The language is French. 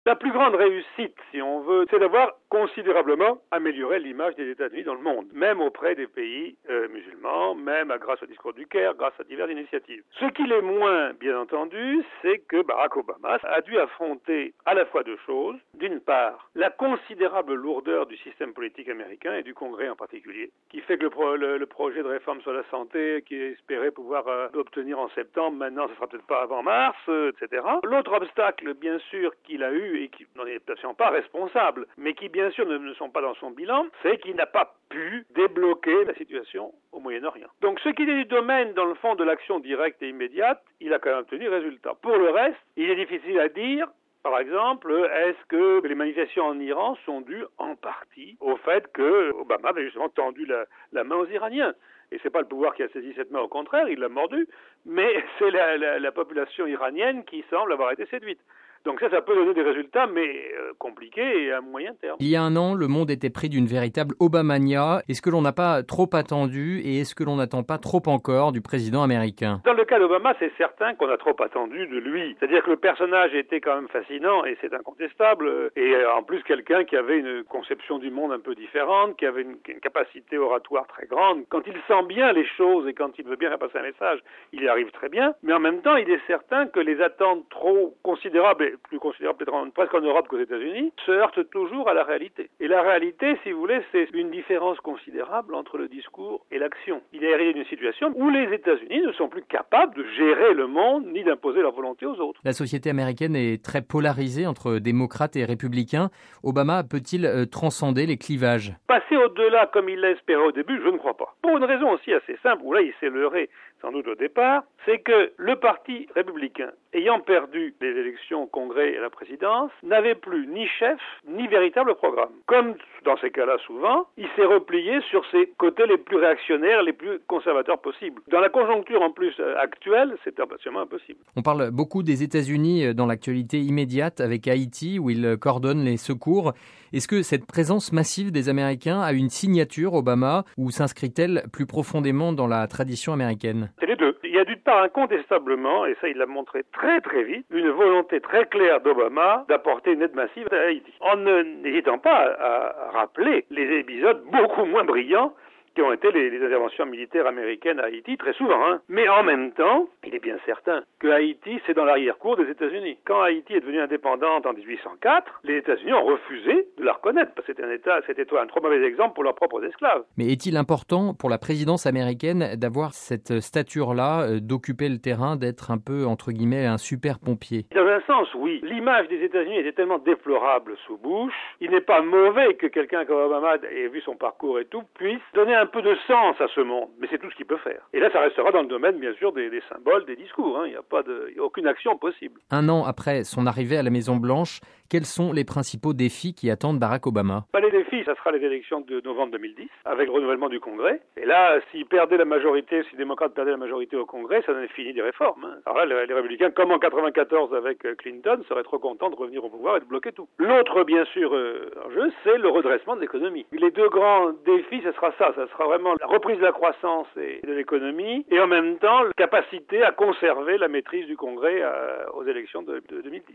La plus grande réussite, si on veut, c'est d'avoir considérablement amélioré l'image des États-Unis dans le monde, même auprès des pays musulmans, même grâce au discours du Caire, grâce à diverses initiatives. Ce qui l'est moins, bien entendu, c'est que Barack Obama a dû affronter à la fois deux choses. D'une part, la considérable lourdeur du système politique américain et du Congrès en particulier, qui fait que le projet de réforme sur la santé, qui espérait pouvoir obtenir en septembre, maintenant ce sera peut-être pas avant mars, etc. L'autre obstacle, bien sûr, qu'il a eu et qui n'en est absolument pas responsable, mais qui bien sûr ne sont pas dans son bilan, c'est qu'il n'a pas pu débloquer la situation au Moyen-Orient. Donc ce qui est du domaine, dans le fond, de l'action directe et immédiate, il a quand même obtenu résultat. Pour le reste, il est difficile à dire. Par exemple, est-ce que les manifestations en Iran sont dues en partie au fait que Obama avait justement tendu la main aux Iraniens? Et c'est pas le pouvoir qui a saisi cette main, au contraire, il l'a mordu, mais c'est la population iranienne qui semble avoir été séduite. Donc ça peut donner des résultats, mais compliqués et à moyen terme. Il y a un an, le monde était pris d'une véritable Obamania. Est-ce que l'on n'a pas trop attendu et est-ce que l'on n'attend pas trop encore du président américain? Dans le cas d'Obama, c'est certain qu'on a trop attendu de lui. C'est-à-dire que le personnage était quand même fascinant et c'est incontestable. Et en plus, quelqu'un qui avait une conception du monde un peu différente, qui avait une capacité oratoire très grande. Quand il sent bien les choses et quand il veut bien faire passer un message, il y arrive très bien. Mais en même temps, il est certain que les attentes trop considérables, plus considérable peut-être presque en Europe qu'aux États-Unis, se heurte toujours à la réalité. Et la réalité, si vous voulez, c'est une différence considérable entre le discours et l'action. Il est arrivé d'une situation où les États-Unis ne sont plus capables de gérer le monde ni d'imposer leur volonté aux autres. La société américaine est très polarisée entre démocrates et républicains. Obama peut-il transcender les clivages? Passer au-delà comme il l'a espéré au début, je ne crois pas. Pour une raison aussi assez simple, où là il s'est leurré sans doute au départ, c'est que le parti républicain, ayant perdu les élections au Congrès et à la présidence, n'avait plus ni chef, ni véritable programme. Comme dans ces cas-là souvent, il s'est replié sur ses côtés les plus réactionnaires, les plus conservateurs possibles. Dans la conjoncture en plus actuelle, c'est absolument impossible. On parle beaucoup des États-Unis dans l'actualité immédiate avec Haïti, où ils coordonnent les secours. Est-ce que cette présence massive des Américains a une signature Obama ou s'inscrit-elle plus profondément dans la tradition américaine? C'est les deux. Il y a d'une part incontestablement, et ça il l'a montré très très vite, une volonté très claire d'Obama d'apporter une aide massive à Haïti. En n'hésitant pas à rappeler les épisodes beaucoup moins brillants qui ont été les interventions militaires américaines à Haïti, très souvent. Mais en même temps, il est bien certain que Haïti, c'est dans l'arrière-cour des États-Unis. Quand Haïti est devenue indépendante en 1804, les États-Unis ont refusé de la reconnaître, parce que c'était un trop mauvais exemple pour leurs propres esclaves. Mais est-il important pour la présidence américaine d'avoir cette stature-là, d'occuper le terrain, d'être un peu, entre guillemets, un super pompier? Dans un sens, oui. L'image des États-Unis était tellement déplorable sous Bush, il n'est pas mauvais que quelqu'un comme Obama ait vu son parcours et tout, puisse donner un peu de sens à ce monde, mais c'est tout ce qu'il peut faire. Et là, ça restera dans le domaine, bien sûr, des symboles, des discours. Il n'y a aucune action possible. Un an après son arrivée à la Maison-Blanche, quels sont les principaux défis qui attendent Barack Obama? Les défis, ça sera les élections de novembre 2010, avec le renouvellement du Congrès. Et là, s'ils perdaient la majorité, si les démocrates perdaient la majorité au Congrès, ça en est fini des réformes. Alors là, les républicains, comme en 94 avec Clinton, seraient trop contents de revenir au pouvoir et de bloquer tout. L'autre, bien sûr, enjeu, c'est le redressement de l'économie. Les deux grands défis, ce sera ça. Ça sera vraiment la reprise de la croissance et de l'économie, et en même temps, la capacité à conserver la maîtrise du Congrès aux élections de 2010.